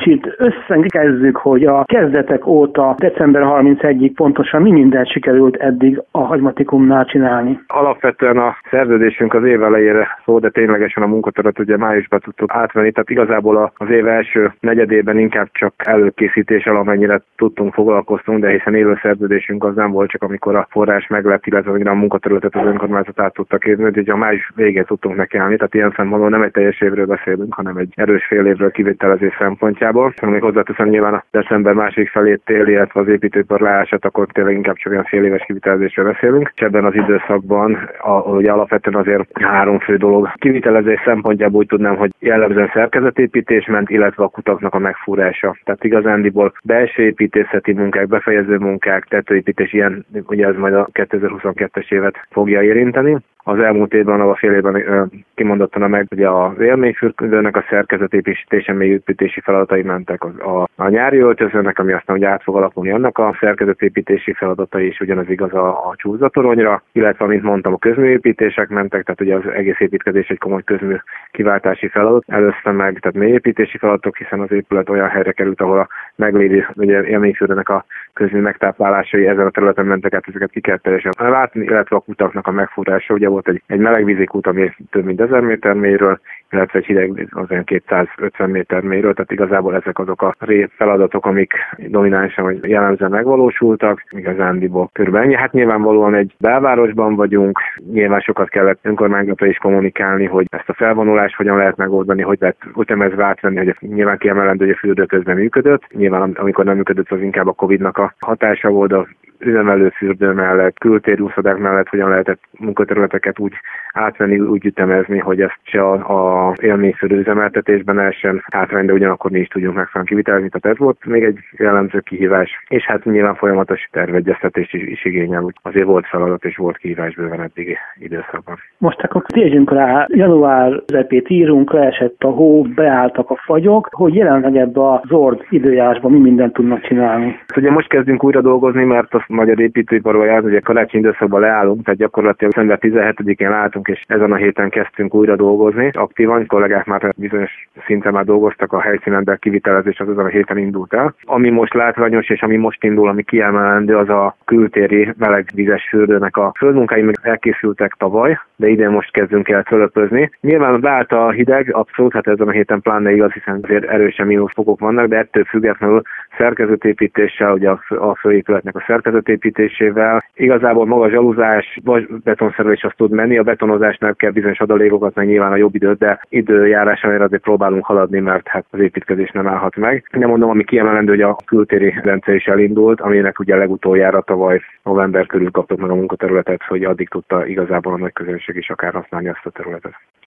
kicsit összegezzük, hogy a kezdetek óta december 31-ig pontosan mi mindent sikerült eddig a Hagymatikumnál csinálni. Alapvetően a szerződésünk az év elejére szól, de ténylegesen a munkateret ugye májusban tudtuk átvenni, tehát igazából az év első negyedében inkább csak előkészítéssel, amennyire tudtunk foglalkoztunk, de hiszen élő szerződésünk az nem volt, csak amikor a forrás meglett, illetve a munkaterületet az önkormányzat át tudta kérni, úgyhogy a május végén tudtunk nekiállni, tehát ilyen szempontból nem egy teljes évről beszélünk, hanem egy erős fél évről kivitelezés szempontjából. Még hozzáteszem, nyilván a december második felét tél, illetve az építőipar leállását, akkor tényleg inkább csak olyan fél éves kivitelezésről beszélünk. És ebben az időszakban ugye alapvetően azért 3 fő dolog. Kivitelezés szempontjából úgy tudnám, hogy jellemzően szerkezetépítés ment, illetve a kutaknak a megfúrása. Tehát igazándiból belső építészeti munkák, befejező munkák, tetőépítés, ilyen, ugye ez majd a 2022-es évet fogja érinteni. Az elmúlt évben, a fél évben kimondottan meg ugye az élményfürdőnek a szerkezetépítése, még építési feladatai mentek a nyári öltözőnek, ami aztán ugye át fog alakulni annak a szerkezetépítési feladatai is ugyanaz igaz a csúszdatoronyra, illetve, mint mondtam, a közműépítések mentek, tehát ugye az egész építkezés egy komoly közmű kiváltási feladat. Először meg, tehát mélyépítési feladatok, hiszen az épület olyan helyre került, ahol a meglévő ugye élményfürdőnek a közmű megtáplálásai ezen a területen mentek át, ezeket ki kell teljesen látni, illetve a kutaknak a megfúrása. Ugye volt egy melegvízi kút, ami több mint 1000 méter mélyről, illetve egy hideg az olyan 250 méter mélyről, tehát igazából ezek azok a feladatok, amik dominánsan vagy jellemzően megvalósultak, igazándiból körülbelül ennyi. Hát nyilvánvalóan egy belvárosban vagyunk, nyilván sokat kellett önkormányzatra is kommunikálni, hogy ezt a felvonulást hogyan lehet megoldani, hogy lehet ütemezve átvenni, hogy nyilván kiemelendő, hogy a fürdő közben működött. Nyilván amikor nem működött, az inkább a Covid-nak a hatása volt, a üzemelő fürdő mellett, kültéri úszodák mellett hogyan lehetett munkaterületeket úgy átvenni, úgy ütemezni, hogy ezt se a élményfürdő üzemeltetésben lehessen átvenni, de ugyanakkor mi is tudjunk megfelelően kivitelezni. Tehát ez volt még egy jellemző kihívás, és hát nyilván folyamatos tervegyeztetés is igényel, úgy azért volt feladat és volt kihívás bőven eddigi időszakban. Most akkor térjünk rá, január közepét írunk, leesett a hó, beálltak a fagyok, hogy jelenleg ebbe a zord időjárásban mi mindent tudnak csinálni. Ugye most kezdünk újra dolgozni, mert a magyar építőiparban jár, ugye karácsony időszakban leállunk, tehát gyakorlatilag december 17-én álltunk, és ezen a héten kezdtünk újra dolgozni. Aktívan kollégák már bizonyos szinten már dolgoztak, a helyszínen, de a kivitelezés az ezen a héten indult el. Ami most látványos, és ami most indul, ami kiemelendő, az a kültéri melegvizes fürdőnek a földmunkái még elkészültek tavaly, de idén most kezdünk el fölöpözni. Nyilván beállt a hideg, abszolút, hát ezen a héten pláne igaz, hiszen azért erősen mínuszfokok vannak, de ettől függetlenül szerkezetépítéssel, ugye a főépületnek a szerkezetépítésével, igazából maga a zsaluzás, vagy betonszerelés az tud menni, a betonozásnál kell bizonyos adalékokat, meg nyilván a jobb időt, de időjárásra azért próbálunk haladni, mert hát az építkezés nem állhat meg. De mondom, ami kiemelendő, hogy a kültéri rendszer is elindult, aminek ugye legutoljára tavaly november körül kaptuk meg a munkaterületet, hogy addig tudta igazából a nagy közönség is akár használni azt a területet.